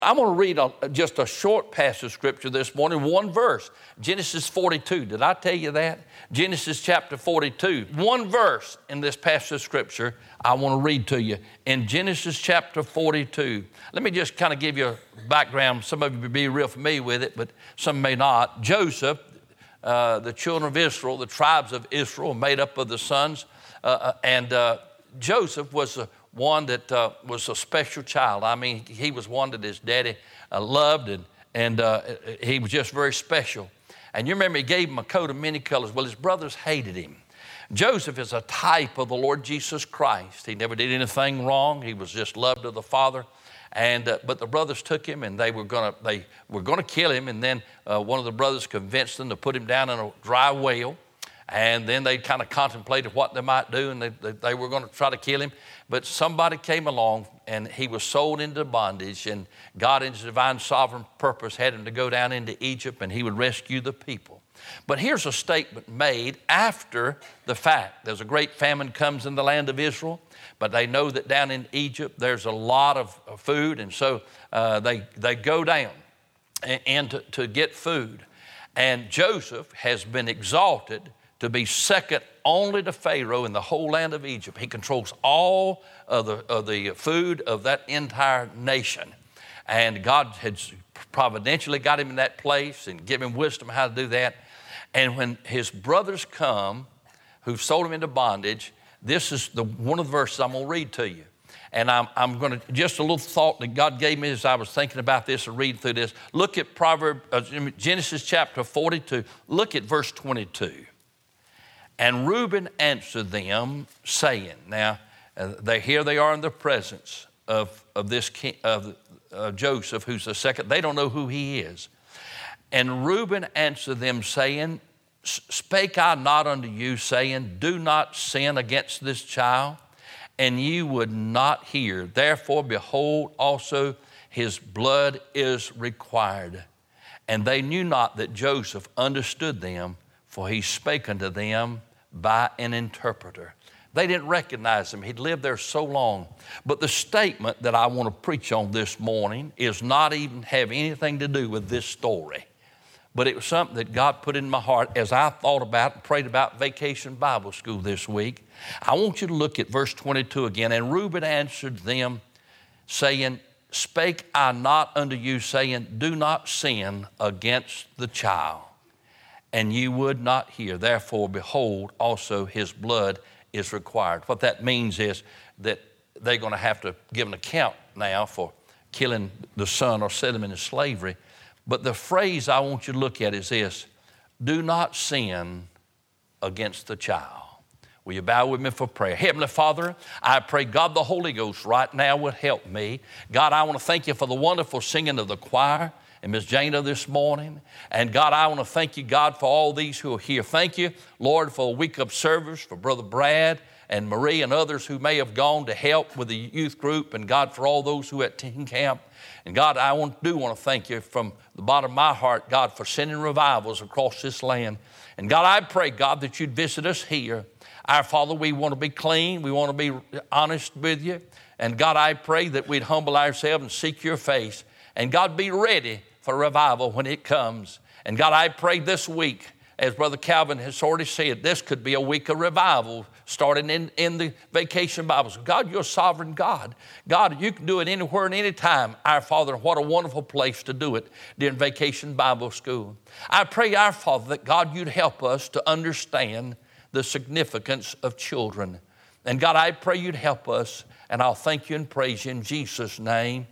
I'm going to read just a short passage of Scripture this morning, one verse, Genesis 42. Did I tell you that? Genesis chapter 42, one verse in this passage of Scripture I want to read to you. In Genesis chapter 42, let me just kind of give you a background. Some of you may be real familiar with it, but some may not. Joseph, the children of Israel, the tribes of Israel, made up of the sons, and Joseph was one that was a special child. I mean, he was one that his daddy loved, and he was just very special. And you remember he gave him a coat of many colors. Well, his brothers hated him. Joseph is a type of the Lord Jesus Christ. He never did anything wrong. He was just loved of the Father. And but the brothers took him, and they were going to kill him. And then one of the brothers convinced them to put him down in a dry well. And then they kind of contemplated what they might do, and they were going to try to kill him. But somebody came along, and he was sold into bondage, and God in his divine sovereign purpose had him to go down into Egypt, and he would rescue the people. But here's a statement made after the fact. There's a great famine comes in the land of Israel, but they know that down in Egypt there's a lot of food, and so they go down and to get food. And Joseph has been exalted to be second only to Pharaoh in the whole land of Egypt. He controls all of the food of that entire nation. And God had providentially got him in that place and given him wisdom how to do that. And when his brothers come, who sold him into bondage, this is one of the verses I'm going to read to you. And I'm going to, just a little thought that God gave me as I was thinking about this and reading through this. Look at Genesis chapter 42. Look at verse 22. And Reuben answered them, saying, now, here they are in the presence of this king, of Joseph, who's the second. They don't know who he is. And Reuben answered them, saying, spake I not unto you, saying, do not sin against this child? And ye would not hear. Therefore, behold, also his blood is required. And they knew not that Joseph understood them, for he spake unto them by an interpreter. They didn't recognize him. He'd lived there so long. But the statement that I want to preach on this morning is not even have anything to do with this story. But it was something that God put in my heart as I thought about and prayed about Vacation Bible School this week. I want you to look at verse 22 again. And Reuben answered them, saying, spake I not unto you, saying, do not sin against the child? And you would not hear. Therefore, behold, also his blood is required. What that means is that they're going to have to give an account now for killing the son or set him into slavery. But the phrase I want you to look at is this: do not sin against the child. Will you bow with me for prayer? Heavenly Father, I pray God the Holy Ghost right now would help me. God, I want to thank you for the wonderful singing of the choir and Miss Jana this morning. And God, I want to thank you, God, for all these who are here. Thank you, Lord, for a week of service, for Brother Brad and Marie and others who may have gone to help with the youth group. And God, for all those who are at teen camp. And God, I do want to thank you from the bottom of my heart, God, for sending revivals across this land. And God, I pray, God, that you'd visit us here. Our Father, we want to be clean. We want to be honest with you. And God, I pray that we'd humble ourselves and seek your face. And God, be ready for revival when it comes. And God, I pray this week, as Brother Calvin has already said, this could be a week of revival starting in the Vacation Bible School. God, you're a sovereign God. God, you can do it anywhere and anytime. Our Father, what a wonderful place to do it during Vacation Bible School. I pray, our Father, that God, you'd help us to understand the significance of children. And God, I pray you'd help us, and I'll thank you and praise you in Jesus' name.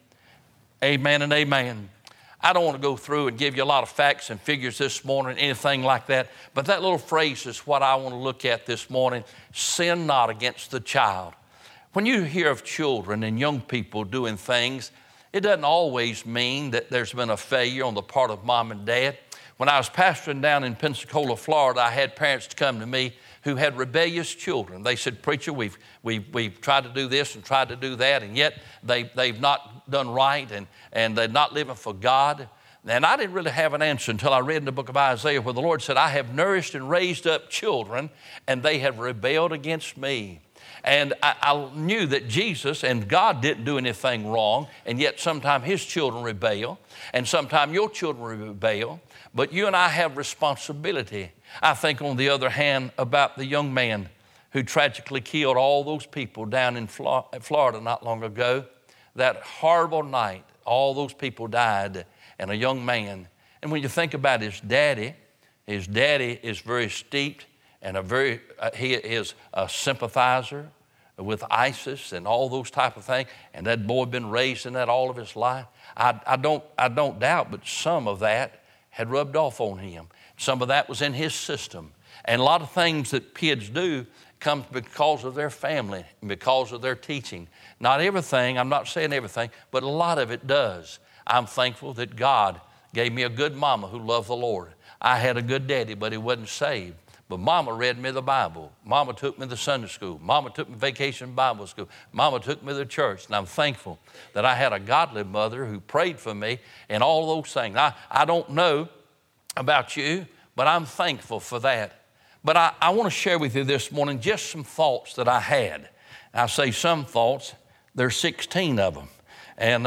Amen and amen. I don't want to go through and give you a lot of facts and figures this morning, anything like that, but that little phrase is what I want to look at this morning: sin not against the child. When you hear of children and young people doing things, it doesn't always mean that there's been a failure on the part of mom and dad. When I was pastoring down in Pensacola, Florida, I had parents to come to me who had rebellious children. They said, preacher, we've tried to do this and tried to do that, and yet they've not done right, and they're not living for God. And I didn't really have an answer until I read in the book of Isaiah where the Lord said, I have nourished and raised up children, and they have rebelled against me. And I knew that Jesus and God didn't do anything wrong, and yet sometimes his children rebel, and sometimes your children rebel, but you and I have responsibility. I think, on the other hand, about the young man who tragically killed all those people down in Florida not long ago. That horrible night, all those people died, and a young man. And when you think about his daddy is very steeped and he is a sympathizer with ISIS and all those type of things. And that boy had been raised in that all of his life. I don't doubt, but some of that had rubbed off on him. Some of that was in his system. And a lot of things that kids do comes because of their family and because of their teaching. Not everything, I'm not saying everything, but a lot of it does. I'm thankful that God gave me a good mama who loved the Lord. I had a good daddy, but he wasn't saved. But mama read me the Bible. Mama took me to Sunday school. Mama took me to vacation Bible school. Mama took me to church. And I'm thankful that I had a godly mother who prayed for me and all those things. I don't know about you, but I'm thankful for that. But I want to share with you this morning just some thoughts that I had. I say some thoughts, there's 16 of them. And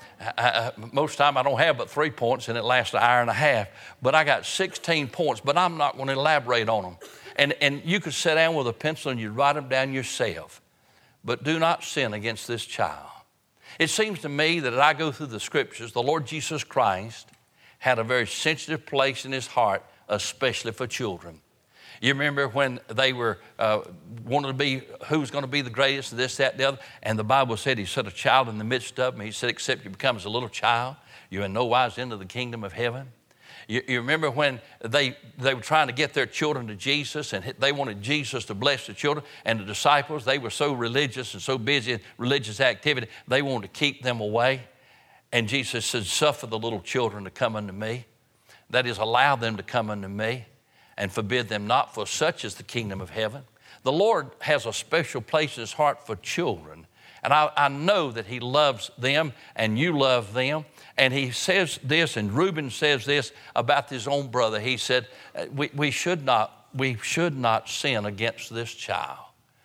most of the time I don't have but 3 points, and it lasts an hour and a half. But I got 16 points, but I'm not going to elaborate on them. And you could sit down with a pencil and you write them down yourself. But do not sin against this child. It seems to me that as I go through the scriptures, the Lord Jesus Christ had a very sensitive place in his heart, especially for children. You remember when they were wanted to be who's going to be the greatest, this, that, the other, and the Bible said he set a child in the midst of them. He said, except you become as a little child, you in no wise into the kingdom of heaven. You remember when they were trying to get their children to Jesus, and they wanted Jesus to bless the children, and the disciples, they were so religious and so busy in religious activity, they wanted to keep them away. And Jesus said, suffer the little children to come unto me. That is, allow them to come unto me, and forbid them not, for such is the kingdom of heaven. The Lord has a special place in his heart for children. And I know that he loves them and you love them. And he says this, and Reuben says this about his own brother. He said, we should not sin against this child.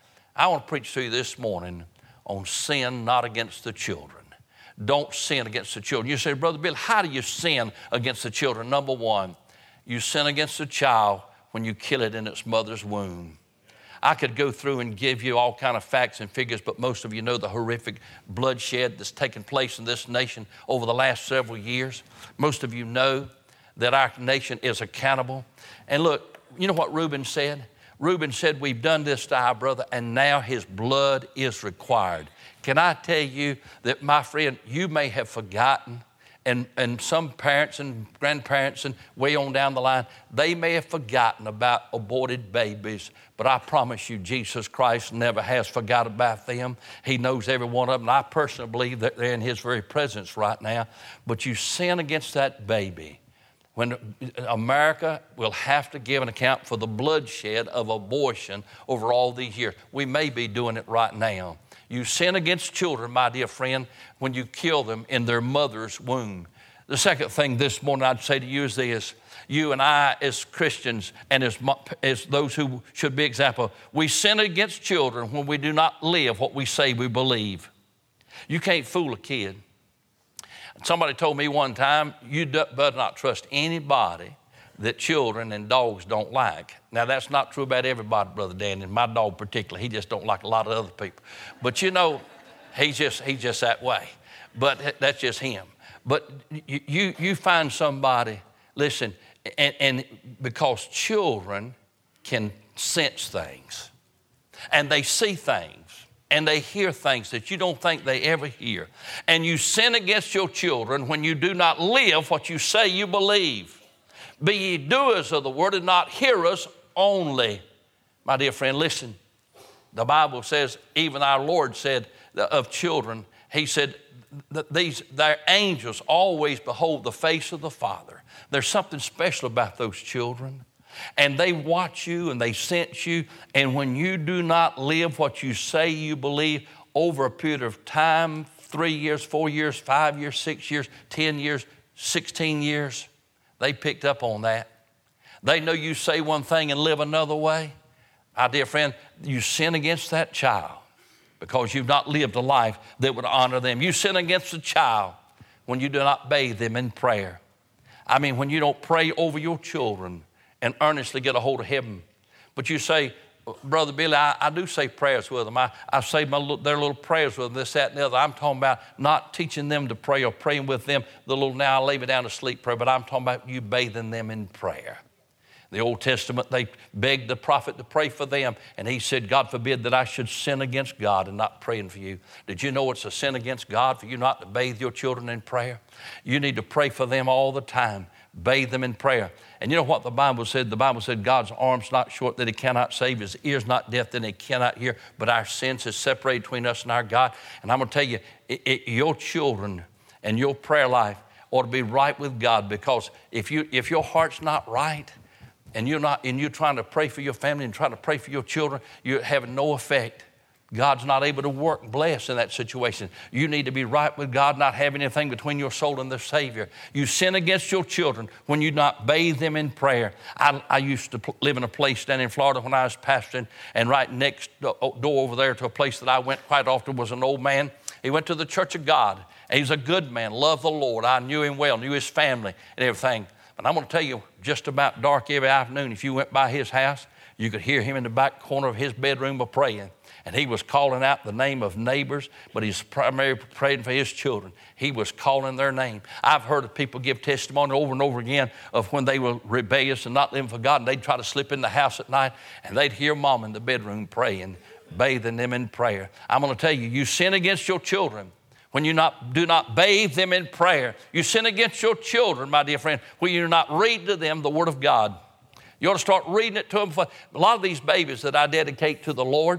I want to preach to you this morning on sin not against the children. Don't sin against the children. You say, Brother Bill, how do you sin against the children? Number one, you sin against a child when you kill it in its mother's womb. I could go through and give you all kind of facts and figures, but most of you know the horrific bloodshed that's taken place in this nation over the last several years. Most of you know that our nation is accountable. And look, you know what Reuben said? Reuben said, we've done this to our brother, and now his blood is required. Can I tell you that, my friend, you may have forgotten, and some parents and grandparents and way on down the line, they may have forgotten about aborted babies. But I promise you, Jesus Christ never has forgot about them. He knows every one of them. And I personally believe that they're in his very presence right now. But you sin against that baby, when America will have to give an account for the bloodshed of abortion over all these years. We may be doing it right now. You sin against children, my dear friend, when you kill them in their mother's womb. The second thing this morning I'd say to you is this. You and I as Christians and as those who should be example, we sin against children when we do not live what we say we believe. You can't fool a kid. Somebody told me one time, you better not trust anybody that children and dogs don't like. Now, that's not true about everybody, Brother Dan, and my dog particularly. He just don't like a lot of other people. But you know, he's just that way. But that's just him. But you find somebody, listen, and because children can sense things, and they see things, and they hear things that you don't think they ever hear. And you sin against your children when you do not live what you say you believe. Be ye doers of the word and not hearers only. My dear friend, listen. The Bible says, even our Lord said of children, he said, their angels always behold the face of the Father. There's something special about those children. And they watch you and they sense you. And when you do not live what you say you believe over a period of time, 3 years, 4 years, 5 years, 6 years, 10 years, 16 years, they picked up on that. They know you say one thing and live another way. My dear friend, you sin against that child. because you've not lived a life that would honor them. You sin against a child when you do not bathe them in prayer. I mean, when you don't pray over your children and earnestly get a hold of heaven. But you say, Brother Billy, I do say prayers with them. I say their little prayers with them, this, that, and the other. I'm talking about not teaching them to pray or praying with them the little now I lay me down to sleep prayer, but I'm talking about you bathing them in prayer. The Old Testament, they begged the prophet to pray for them, and he said, God forbid that I should sin against God and not praying for you. Did you know it's a sin against God for you not to bathe your children in prayer? You need to pray for them all the time. Bathe them in prayer. And you know what the Bible said? The Bible said God's arm's not short that he cannot save, his ear's not deaf that he cannot hear, but our sins is separated between us and our God. And I'm going to tell you, your children and your prayer life ought to be right with God, because if your heart's not right, and you're trying to pray for your family and trying to pray for your children, you're having no effect. God's not able to work, bless in that situation. You need to be right with God, not having anything between your soul and the Savior. You sin against your children when you not bathe them in prayer. I used to live in a place down in Florida when I was pastoring, and right next door over there to a place that I went quite often was an old man. He went to the Church of God. And he's a good man, loved the Lord. I knew him well, knew his family and everything. But I'm going to tell you, just about dark every afternoon, if you went by his house, you could hear him in the back corner of his bedroom praying. And he was calling out the name of neighbors, but he's primarily praying for his children. He was calling their name. I've heard of people give testimony over and over again of when they were rebellious and not living for God, and they'd try to slip in the house at night, and they'd hear mom in the bedroom praying, bathing them in prayer. I'm going to tell you, you sin against your children when you do not bathe them in prayer. You sin against your children, my dear friend, when you do not read to them the Word of God. You ought to start reading it to them. A lot of these babies that I dedicate to the Lord,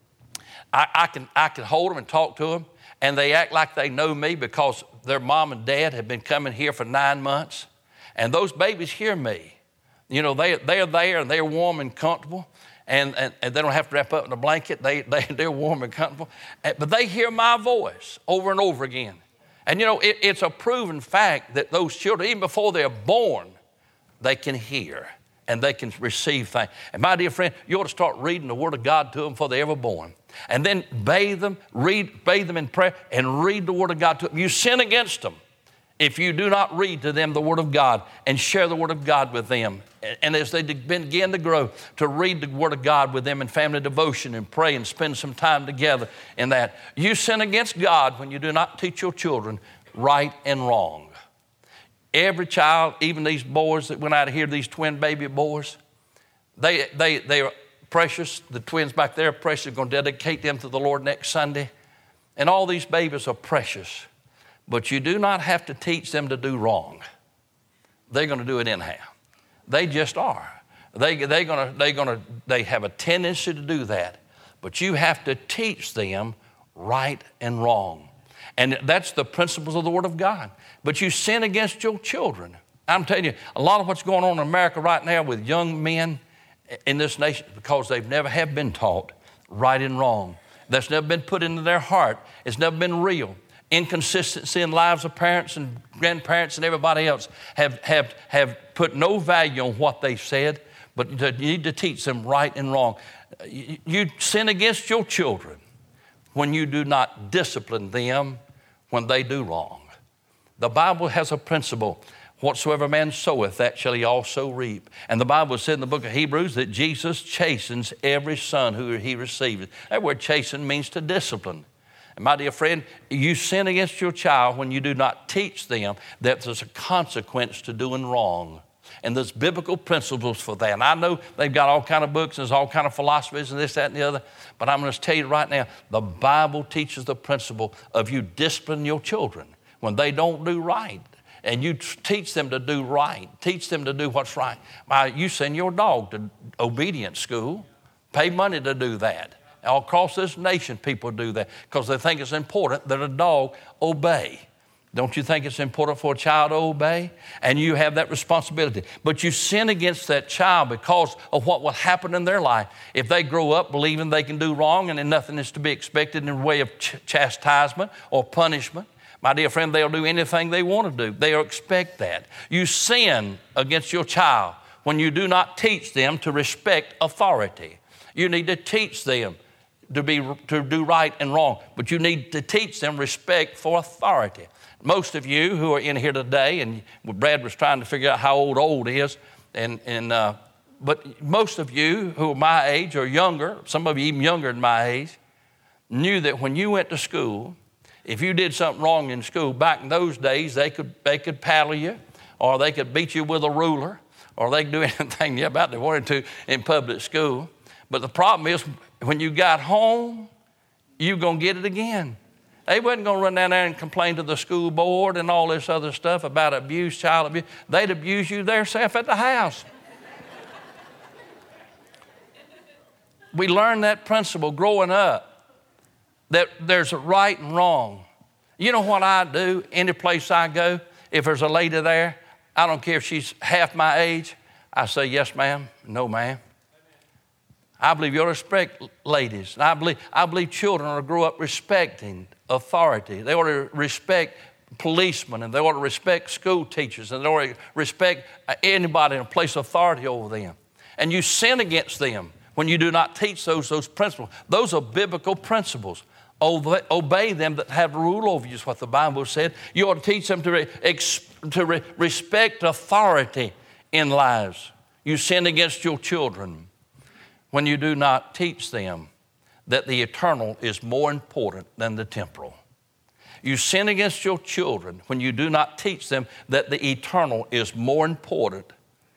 I can hold them and talk to them, and they act like they know me because their mom and dad have been coming here for 9 months, and those babies hear me. You know, they're there, and they're warm and comfortable, and they don't have to wrap up in a blanket. They're warm and comfortable, but they hear my voice over and over again. And, you know, it's a proven fact that those children, even before they're born, they can hear and they can receive things. And my dear friend, you ought to start reading the Word of God to them before they're ever born. And then bathe them in prayer and read the Word of God to them. You sin against them if you do not read to them the Word of God and share the Word of God with them. And as they begin to grow, to read the Word of God with them in family devotion and pray and spend some time together in that. You sin against God when you do not teach your children right and wrong. Every child, even these boys that went out of here, these twin baby boys, they are precious. The twins back there are precious. We're going to dedicate them to the Lord next Sunday. And all these babies are precious. But you do not have to teach them to do wrong. They're going to do it anyhow. They just are. They have a tendency to do that. But you have to teach them right and wrong. And that's the principles of the Word of God. But you sin against your children. I'm telling you, a lot of what's going on in America right now with young men in this nation, because they've never have been taught right and wrong. That's never been put into their heart. It's never been real. Inconsistency in lives of parents and grandparents and everybody else have put no value on what they've said, but you need to teach them right and wrong. You sin against your children when you do not discipline them when they do wrong. The Bible has a principle. Whatsoever man soweth, that shall he also reap. And the Bible said in the book of Hebrews that Jesus chastens every son who he receives. That word chasten means to discipline. And my dear friend, you sin against your child when you do not teach them that there's a consequence to doing wrong. And there's biblical principles for that. And I know they've got all kind of books and there's all kind of philosophies and this, that, and the other. But I'm going to tell you right now, the Bible teaches the principle of you discipline your children when they don't do right. And you teach them to do right. Teach them to do what's right. You send your dog to obedience school. Pay money to do that. All across this nation, people do that because they think it's important that a dog obey. Don't you think it's important for a child to obey? And you have that responsibility. But you sin against that child because of what will happen in their life. If they grow up believing they can do wrong and then nothing is to be expected in the way of chastisement or punishment, my dear friend, they'll do anything they want to do. They'll expect that. You sin against your child when you do not teach them to respect authority. You need to teach them to do right and wrong, but you need to teach them respect for authority. Most of you who are in here today, and Brad was trying to figure out how old is, but most of you who are my age or younger, some of you even younger than my age, knew that when you went to school, if you did something wrong in school, back in those days, they could paddle you, or they could beat you with a ruler, or they could do anything about they wanted to in public school. But the problem is, when you got home, you're going to get it again. They wasn't going to run down there and complain to the school board and all this other stuff about abuse, child abuse. They'd abuse you themselves at the house. We learned that principle growing up, that there's a right and wrong. You know what I do any place I go? If there's a lady there, I don't care if she's half my age, I say, yes, ma'am, no, ma'am. I believe you ought to respect ladies. And I believe children ought to grow up respecting authority. They ought to respect policemen, and they ought to respect school teachers, and they ought to respect anybody in a place of authority over them. And you sin against them when you do not teach those principles. Those are biblical principles. Obey them that have rule over you, is what the Bible said. You ought to teach them to respect authority in lives. You sin against your children when you do not teach them that the eternal is more important than the temporal. You sin against your children when you do not teach them that the eternal is more important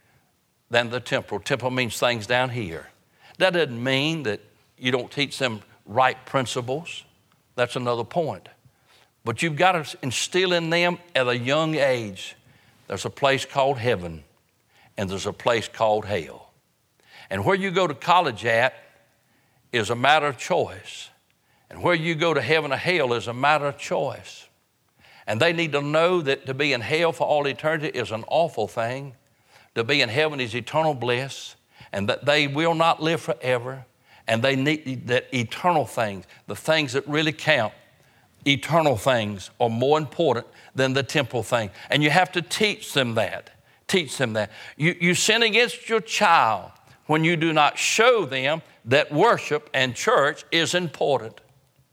than the temporal. Temporal means things down here. That doesn't mean that you don't teach them right principles. That's another point. But you've got to instill in them at a young age, there's a place called heaven and there's a place called hell. And where you go to college at is a matter of choice. And where you go to heaven or hell is a matter of choice. And they need to know that to be in hell for all eternity is an awful thing. To be in heaven is eternal bliss, and that they will not live forever. And they need that eternal things, the things that really count, eternal things are more important than the temporal thing. And you have to teach them that. Teach them that. You sin against your child when you do not show them that worship and church is important.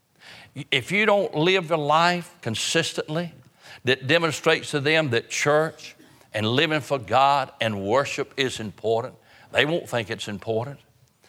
If you don't live your life consistently that demonstrates to them that church and living for God and worship is important, they won't think it's important.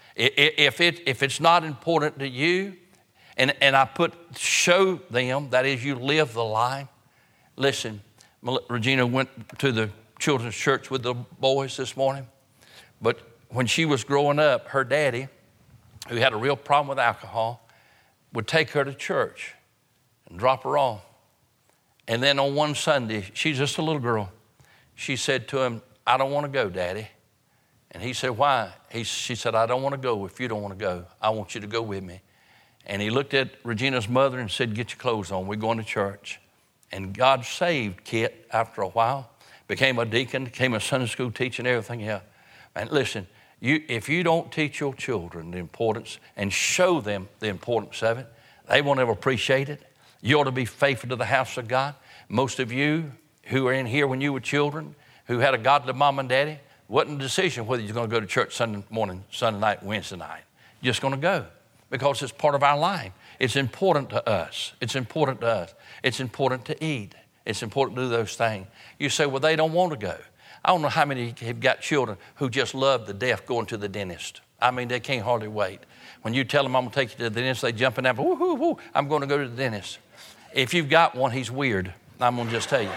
If it's not important to you, and I put show them, that is, you live the life. Listen, Regina went to the children's church with the boys this morning, but when she was growing up, her daddy, who had a real problem with alcohol, would take her to church and drop her off. And then on one Sunday, she's just a little girl, she said to him, I don't want to go, Daddy. And he said, why? She said, I don't want to go if you don't want to go. I want you to go with me. And he looked at Regina's mother and said, get your clothes on. We're going to church. And God saved Kit after a while, became a deacon, became a Sunday school teacher and everything else. And listen, if you don't teach your children the importance and show them the importance of it, they won't ever appreciate it. You ought to be faithful to the house of God. Most of you who are in here when you were children, who had a godly mom and daddy, wasn't a decision whether you're going to go to church Sunday morning, Sunday night, Wednesday night. You're just going to go because it's part of our life. It's important to us. It's important to us. It's important to eat. It's important to do those things. You say, well, they don't want to go. I don't know how many have got children who just love the death going to the dentist. I mean, they can't hardly wait. When you tell them, I'm going to take you to the dentist, they jump in there, woo, woo, woo, I'm going to go to the dentist. If you've got one, he's weird. I'm going to just tell you.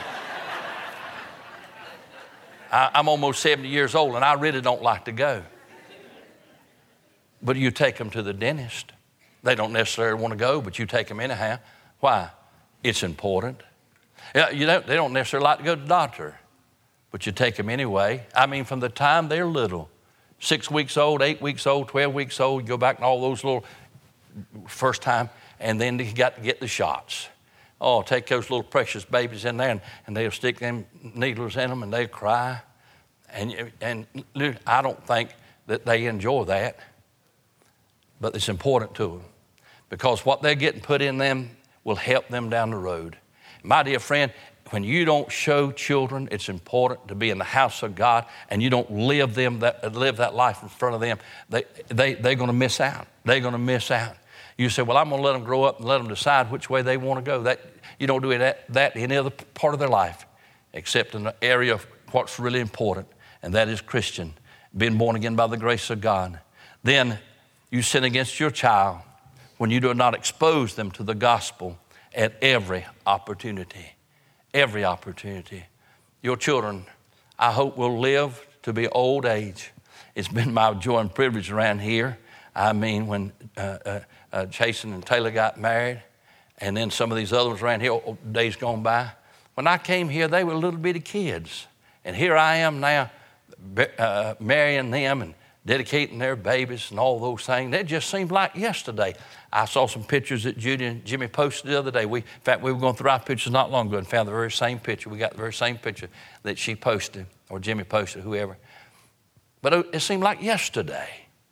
I'm almost 70 years old, and I really don't like to go. But you take them to the dentist. They don't necessarily want to go, but you take them anyhow. Why? It's important. They don't necessarily like to go to the doctor, but you take them anyway. I mean, from the time they're little, 6 weeks old, 8 weeks old, 12 weeks old, you go back and all those little first time, and then you got to get the shots. Oh, take those little precious babies in there, and they'll stick them needles in them, and they'll cry. And I don't think that they enjoy that, but it's important to them because what they're getting put in them will help them down the road. My dear friend, when you don't show children it's important to be in the house of God and you don't live that life in front of them, they're going to miss out. They're going to miss out. You say, well, I'm going to let them grow up and let them decide which way they want to go. You don't do that in any other part of their life except in the area of what's really important, and that is Christian, being born again by the grace of God. Then you sin against your child when you do not expose them to the gospel at every opportunity. Every opportunity. Your children, I hope, will live to be old age. It's been my joy and privilege around here. I mean, when Jason and Taylor got married, and then some of these other ones around here, days gone by. When I came here, they were little bitty kids. And here I am now marrying them and dedicating their babies and all those things. It just seemed like yesterday. I saw some pictures that Judy and Jimmy posted the other day. In fact, we were going through our pictures not long ago and found the very same picture. We got the very same picture that she posted, or Jimmy posted, whoever. But it seemed like yesterday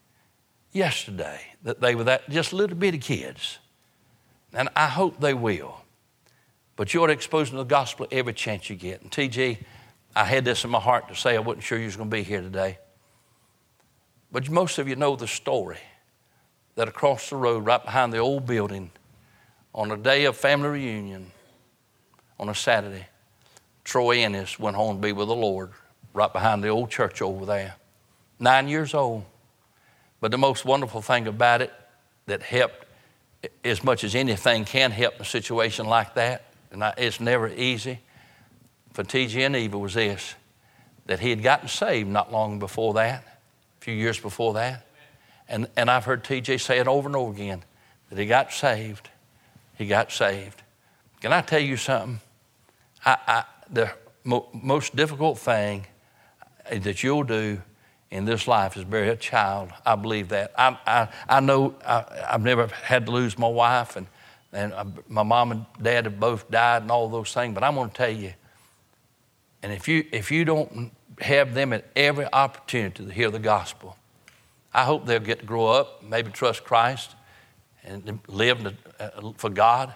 that they were that just little bitty kids. And I hope they will. But you ought to expose them to the gospel every chance you get. And TG, I had this in my heart to say. I wasn't sure you was going to be here today. But most of you know the story that across the road, right behind the old building, on a day of family reunion, on a Saturday, Troy Ennis went home to be with the Lord right behind the old church over there. 9 years old. But the most wonderful thing about it that helped as much as anything can help in a situation like that, and it's never easy, for TG and Eva was this, that he had gotten saved not long before that, a few years before that. And I've heard TJ say it over and over again, that he got saved. He got saved. Can I tell you something? The most difficult thing that you'll do in this life is bury a child. I believe that. I know I've never had to lose my wife, and my mom and dad have both died and all those things, but I'm going to tell you, and if you don't have them at every opportunity to hear the gospel, I hope they'll get to grow up, maybe trust Christ, and live for God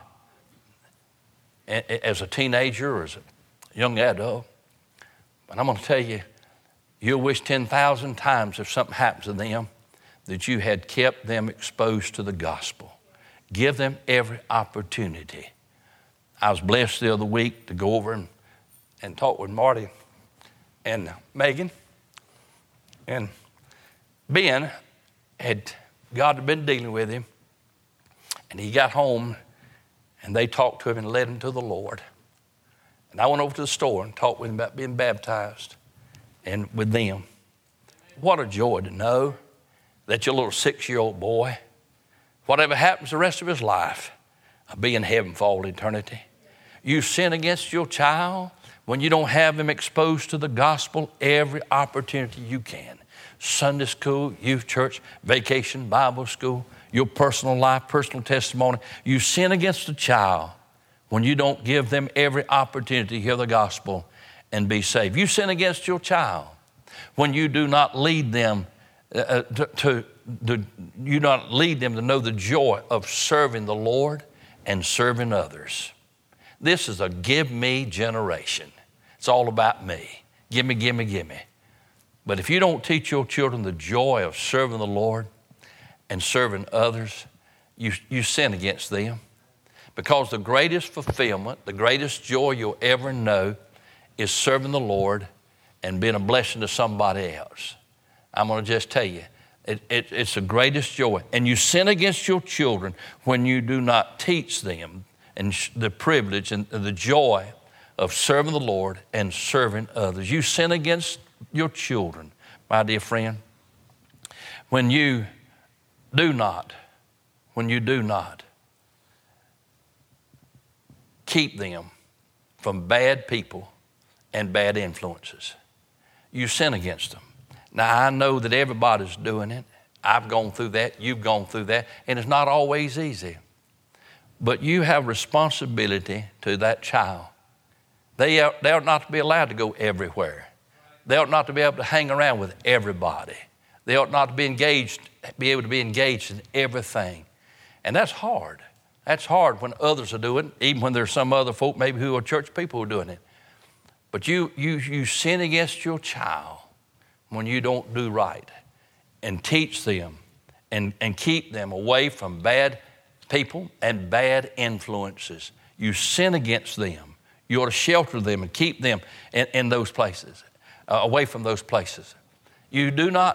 as a teenager or as a young adult. But I'm going to tell you, you'll wish 10,000 times if something happens to them that you had kept them exposed to the gospel. Give them every opportunity. I was blessed the other week to go over and talk with Marty and Megan. And Ben God had been dealing with him, and he got home, and they talked to him and led him to the Lord. And I went over to the store and talked with him about being baptized and with them. What a joy to know that your little 6-year-old boy, whatever happens the rest of his life, will be in heaven for all eternity. You sin against your child when you don't have him exposed to the gospel every opportunity you can. Sunday school, youth church, vacation, Bible school, your personal life, personal testimony. You sin against a child when you don't give them every opportunity to hear the gospel and be saved. You sin against your child when you do not lead them to know the joy of serving the Lord and serving others. This is a give me generation. It's all about me. Give me, give me, give me. But if you don't teach your children the joy of serving the Lord and serving others, you sin against them. Because the greatest fulfillment, the greatest joy you'll ever know is serving the Lord and being a blessing to somebody else. I'm going to just tell you, it's the greatest joy. And you sin against your children when you do not teach them and the privilege and the joy of serving the Lord and serving others. You sin against your children, my dear friend, when you do not keep them from bad people and bad influences. You sin against them. Now, I know that everybody's doing it. I've gone through that. You've gone through that. And it's not always easy. But you have responsibility to that child. They ought not to be allowed to go everywhere. They ought not to be able to hang around with everybody. They ought not to be able to be engaged in everything. And that's hard. That's hard when others are doing it, even when there's some other folk maybe who are church people who are doing it. But you sin against your child when you don't do right and teach them and keep them away from bad people and bad influences. You sin against them. You ought to shelter them and keep them in those places, away from those places. You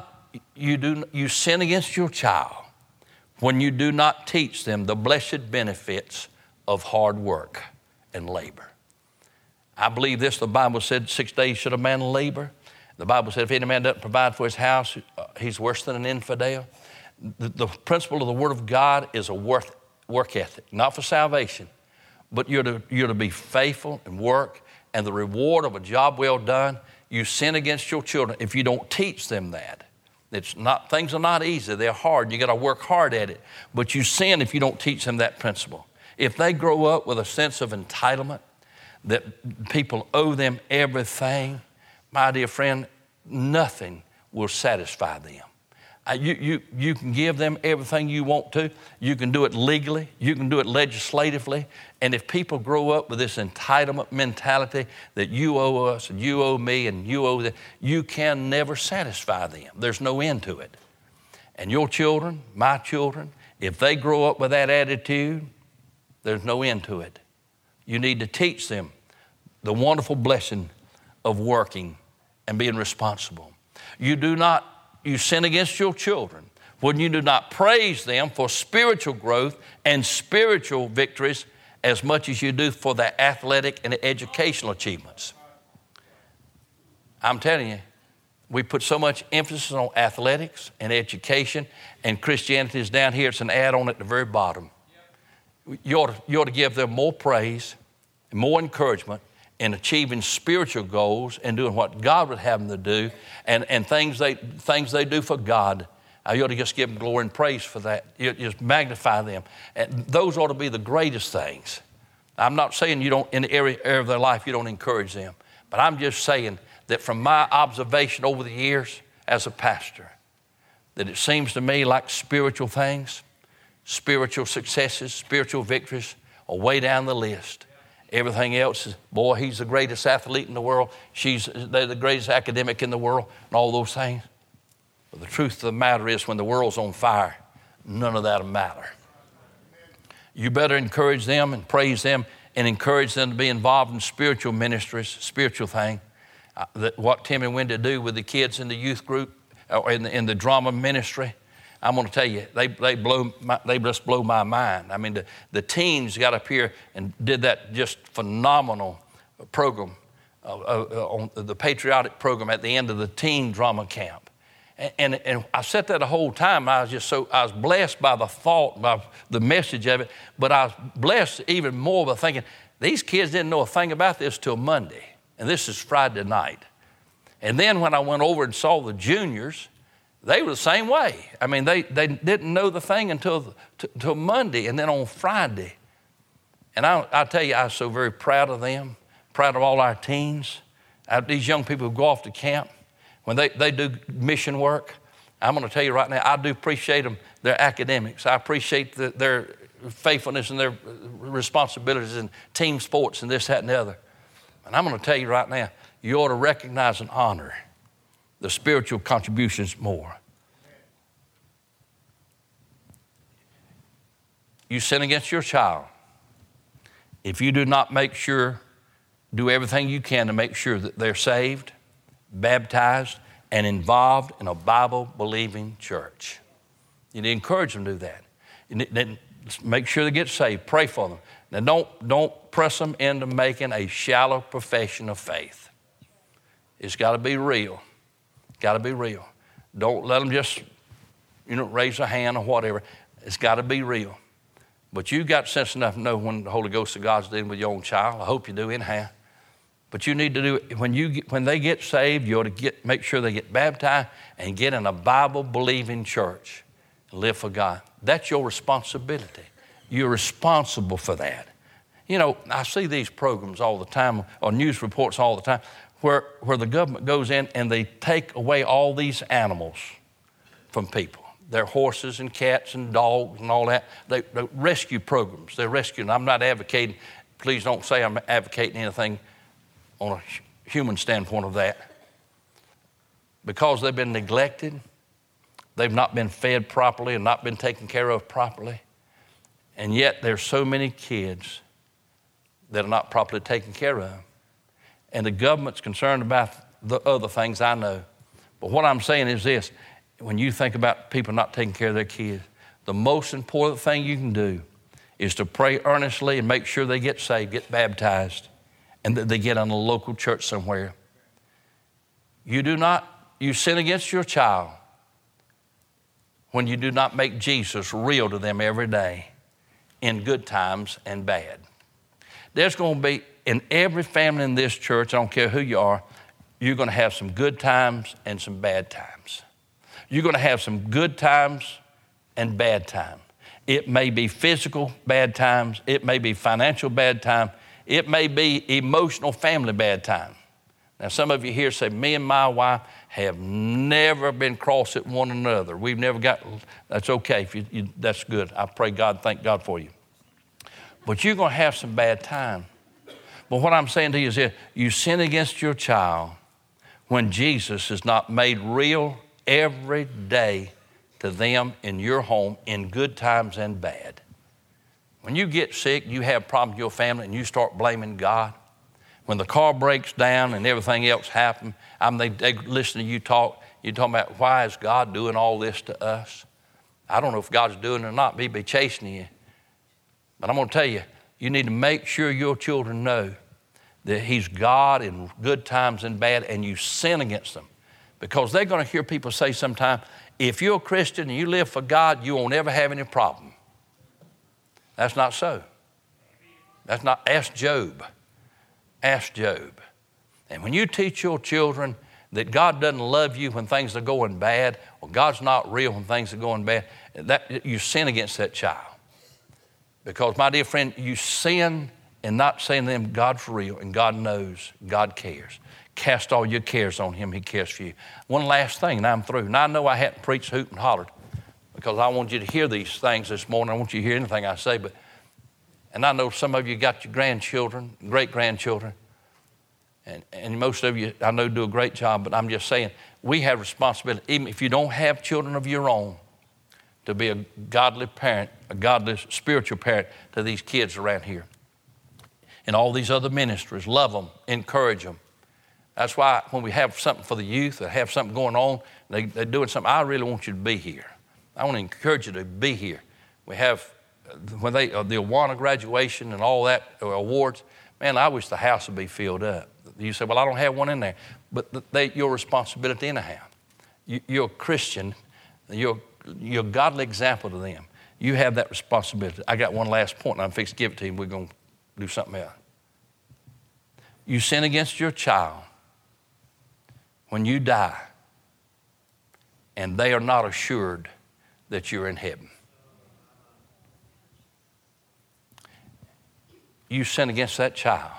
sin against your child when you do not teach them the blessed benefits of hard work and labor. I believe this, the Bible said 6 days should a man labor. The Bible said if any man doesn't provide for his house, he's worse than an infidel. The principle of the Word of God is a work ethic, not for salvation, but you're to be faithful and work, and the reward of a job well done. You sin against your children if you don't teach them that. Things are not easy, they're hard. You got to work hard at it, but you sin if you don't teach them that principle. If they grow up with a sense of entitlement, that people owe them everything, my dear friend, nothing will satisfy them. You can give them everything you want to. You can do it legally. You can do it legislatively. And if people grow up with this entitlement mentality that you owe us and you owe me and you owe them, you can never satisfy them. There's no end to it. And your children, my children, if they grow up with that attitude, there's no end to it. You need to teach them the wonderful blessing of working and being responsible. You sin against your children when you do not praise them for spiritual growth and spiritual victories as much as you do for their athletic and educational achievements. I'm telling you, we put so much emphasis on athletics and education, and Christianity is down here. It's an add-on at the very bottom. You ought to give them more praise and more encouragement in achieving spiritual goals and doing what God would have them to do, and things they do for God. You ought to just give them glory and praise for that. You just magnify them. And those ought to be the greatest things. I'm not saying you don't, in the area of their life, you don't encourage them. But I'm just saying that from my observation over the years as a pastor, that it seems to me like spiritual things, spiritual successes, spiritual victories are way down the list. Everything else is, boy, he's the greatest athlete in the world. They're the greatest academic in the world, and all those things. But the truth of the matter is, when the world's on fire, none of that will matter. You better encourage them and praise them and encourage them to be involved in spiritual ministries, spiritual thing. What Tim and Wendy do with the kids in the youth group or in the drama ministry, I'm going to tell you, they just blow my mind. I mean, the teens got up here and did that just phenomenal program, on the patriotic program at the end of the teen drama camp. And I said that the whole time. I was blessed by the thought, by the message of it, but I was blessed even more by thinking, these kids didn't know a thing about this till Monday, and this is Friday night. And then when I went over and saw the juniors, they were the same way. I mean, they didn't know the thing until Monday, and then on Friday. And I tell you, I was so very proud of them, proud of all our teens. These young people who go off to camp, when they do mission work, I'm going to tell you right now, I do appreciate them, their academics. I appreciate their faithfulness and their responsibilities in team sports and this, that, and the other. And I'm going to tell you right now, you ought to recognize and honor the spiritual contributions more. You sin against your child if you do not do everything you can to make sure that they're saved, baptized, and involved in a Bible-believing church. You need to encourage them to do that. You need to make sure they get saved. Pray for them. Now, don't press them into making a shallow profession of faith. It's got to be real. Got to be real. Don't let them just, raise a hand or whatever. It's got to be real. But you got sense enough to know when the Holy Ghost of God's dealing with your own child. I hope you do anyhow. But you need to do it when they get saved. You ought to make sure they get baptized and get in a Bible-believing church and live for God. That's your responsibility. You're responsible for that. I see these programs all the time, or news reports all the time, where the government goes in and they take away all these animals from people. Their horses and cats and dogs and all that. They rescue programs. They're rescuing. I'm not advocating, please don't say I'm advocating anything on a human standpoint of that. Because they've been neglected, they've not been fed properly and not been taken care of properly. And yet there's so many kids that are not properly taken care of. And the government's concerned about the other things, I know. But what I'm saying is this: when you think about people not taking care of their kids, the most important thing you can do is to pray earnestly and make sure they get saved, get baptized, and that they get on a local church somewhere. You sin against your child when you do not make Jesus real to them every day, in good times and bad. There's going to be, in every family in this church, I don't care who you are, you're going to have some good times and some bad times. You're going to have some good times and bad times. It may be physical bad times. It may be financial bad time. It may be emotional family bad time. Now, some of you here say, me and my wife have never been cross at one another. We've never got, that's okay. If that's good. I pray God, thank God for you. But you're going to have some bad time. But what I'm saying to you is this: you sin against your child when Jesus is not made real every day to them in your home in good times and bad. When you get sick, you have problems with your family, and you start blaming God. When the car breaks down and everything else happens, they listen to you talk. You're talking about, why is God doing all this to us? I don't know if God's doing it or not. He'd be chastening you. But I'm going to tell you, you need to make sure your children know that He's God in good times and bad, and you sin against them. Because they're going to hear people say sometime, if you're a Christian and you live for God, you won't ever have any problem. That's not so. That's not. Ask Job. Ask Job. And when you teach your children that God doesn't love you when things are going bad, or God's not real when things are going bad, that you sin against that child. Because, my dear friend, you sin in not saying to them, God's real, and God knows, God cares. Cast all your cares on Him, He cares for you. One last thing, and I'm through. Now, I know I hadn't preached, hoot, and hollered, because I want you to hear these things this morning. I want you to hear anything I say. And I know some of you got your grandchildren, great-grandchildren, and most of you, I know, do a great job, but I'm just saying, we have responsibility, even if you don't have children of your own, to be a godly parent, a godly spiritual parent to these kids around here. And all these other ministries, love them, encourage them. That's why when we have something for the youth, or have something going on, they're doing something, I really want you to be here. I want to encourage you to be here. We have, when the Awana graduation and all that, awards, man, I wish the house would be filled up. You say, well, I don't have one in there. But your responsibility anyhow. You're a Christian. You're a godly example to them. You have that responsibility. I got one last point, and I'm fixing to give it to you, and we're going to do something else. You sin against your child when you die, and they are not assured that you're in heaven. You sin against that child.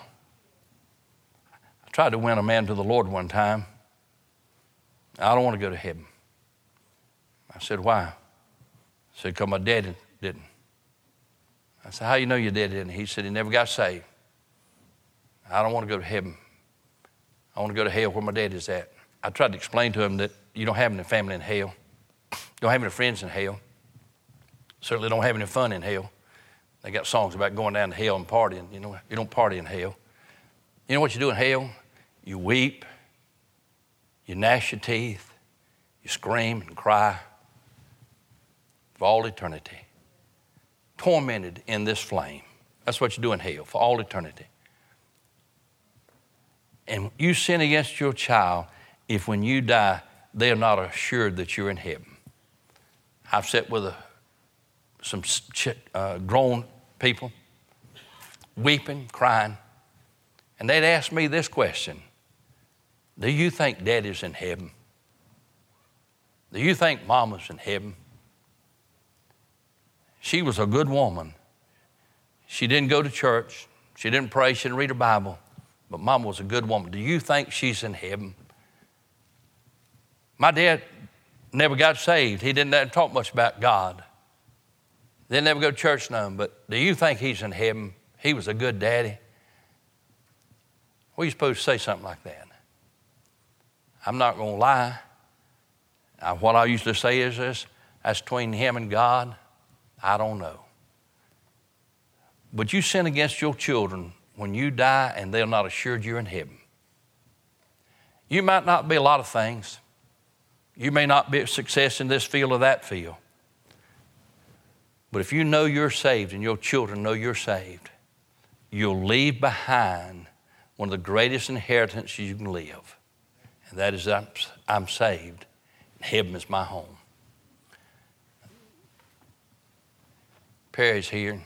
I tried to win a man to the Lord one time. I don't want to go to heaven. I said, why? He said, because my daddy didn't. I said, how you know your daddy didn't? He said, he never got saved. I don't want to go to heaven. I want to go to hell where my daddy's at. I tried to explain to him that you don't have any family in hell. You don't have any friends in hell. Certainly don't have any fun in hell. They got songs about going down to hell and partying. You know, you don't party in hell. You know what you do in hell? You weep, you gnash your teeth, you scream and cry for all eternity. Tormented in this flame. That's what you do in hell for all eternity. And you sin against your child if when you die, they are not assured that you're in heaven. I've sat with some grown people, weeping, crying, and they'd ask me this question: do you think Daddy's in heaven? Do you think Mama's in heaven? She was a good woman. She didn't go to church. She didn't pray. She didn't read her Bible. But Mama was a good woman. Do you think she's in heaven? My dad never got saved. He didn't talk much about God. They never go to church none. But do you think he's in heaven? He was a good daddy. Well, you're supposed to say something like that. I'm not going to lie. What I used to say is this: that's between him and God. I don't know. But you sin against your children when you die and they're not assured you're in heaven. You might not be a lot of things. You may not be a success in this field or that field. But if you know you're saved and your children know you're saved, you'll leave behind one of the greatest inheritances you can live. And that is I'm saved. Heaven is my home. Perry's here.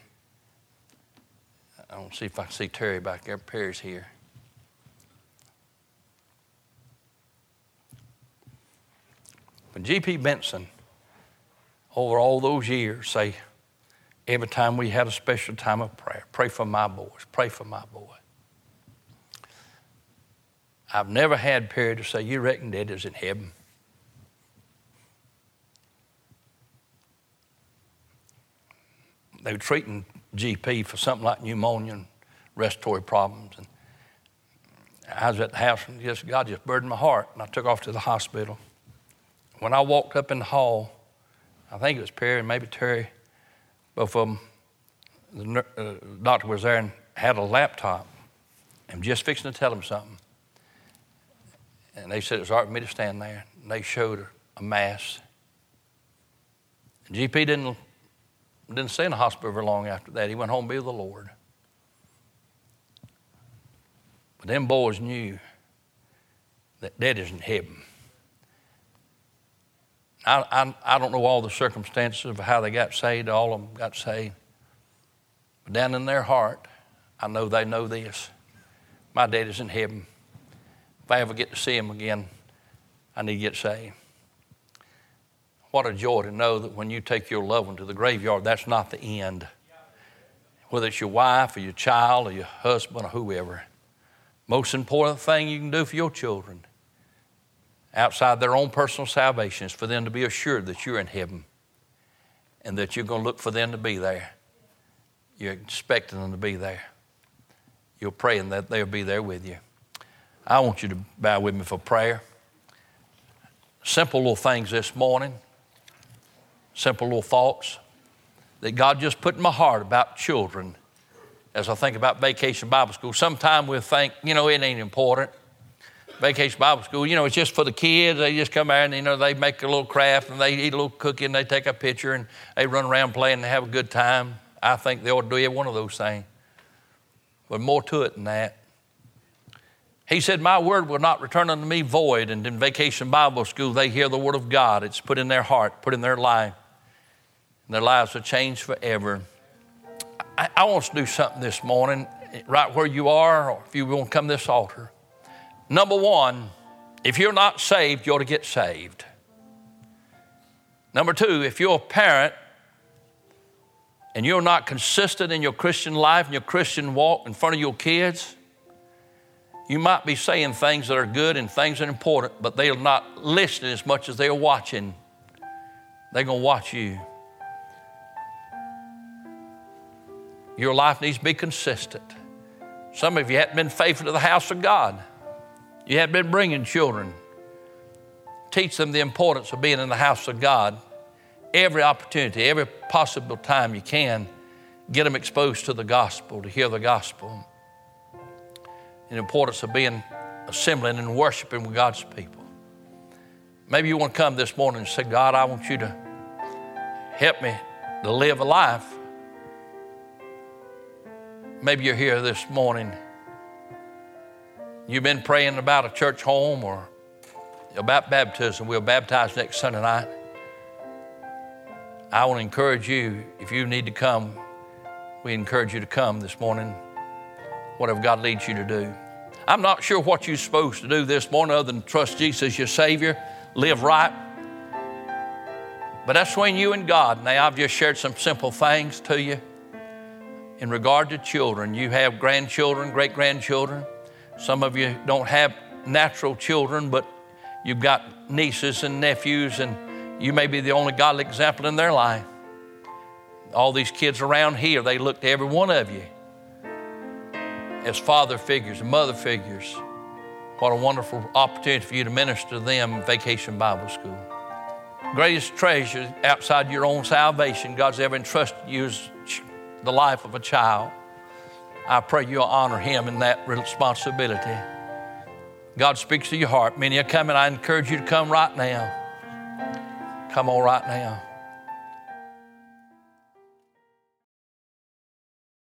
I don't see if I can see Terry back there. Perry's here. But G.P. Benson, over all those years, say, every time we had a special time of prayer, pray for my boys, pray for my boy. I've never had Perry to say, you reckon Daddy's in heaven? They were treating GP for something like pneumonia and respiratory problems. And I was at the house and God just burdened my heart, and I took off to the hospital. When I walked up in the hall, I think it was Perry and maybe Terry, both of them, the doctor was there and had a laptop and just fixing to tell him something. And they said it was all right for me to stand there. And they showed a mass. And GP didn't stay in the hospital very long after that. He went home to be with the Lord. But them boys knew that Daddy's in heaven. I don't know all the circumstances of how they got saved. All of them got saved. But down in their heart, I know they know this. My Daddy's in heaven. If I ever get to see him again, I need to get saved. What a joy to know that when you take your loved one to the graveyard, that's not the end. Whether it's your wife or your child or your husband or whoever. Most important thing you can do for your children outside their own personal salvation is for them to be assured that you're in heaven and that you're going to look for them to be there. You're expecting them to be there. You're praying that they'll be there with you. I want you to bow with me for prayer. Simple little things this morning. Simple little thoughts that God just put in my heart about children as I think about Vacation Bible School. Sometimes we'll think, it ain't important. Vacation Bible School, it's just for the kids. They just come out and, they make a little craft and they eat a little cookie and they take a picture and they run around playing and have a good time. I think they ought to do every one of those things. But more to it than that. He said, my word will not return unto me void. And in Vacation Bible School, they hear the word of God. It's put in their heart, put in their life. And their lives will change forever. I want us to do something this morning, right where you are, or if you want to come to this altar. Number one, if you're not saved, you ought to get saved. Number two, if you're a parent and you're not consistent in your Christian life and your Christian walk in front of your kids, you might be saying things that are good and things that are important, but they're not listening as much as they're watching. They're going to watch you. Your life needs to be consistent. Some of you haven't been faithful to the house of God. You haven't been bringing children. Teach them the importance of being in the house of God. Every opportunity, every possible time you can, get them exposed to the gospel, to hear the gospel. And the importance of being assembling and worshiping with God's people. Maybe you want to come this morning and say, God, I want you to help me to live a life. Maybe you're here this morning. You've been praying about a church home or about baptism. We'll baptize next Sunday night. I want to encourage you, if you need to come, we encourage you to come this morning, whatever God leads you to do. I'm not sure what you're supposed to do this morning other than trust Jesus as your Savior, live right. But that's between you and God. Now, I've just shared some simple things to you. In regard to children, you have grandchildren, great-grandchildren. Some of you don't have natural children, but you've got nieces and nephews, and you may be the only godly example in their life. All these kids around here, they look to every one of you as father figures and mother figures. What a wonderful opportunity for you to minister to them in Vacation Bible School. Greatest treasure outside your own salvation God's ever entrusted you is the life of a child. I pray you'll honor him in that responsibility. God speaks to your heart. Many are coming. I encourage you to come right now. Come on right now.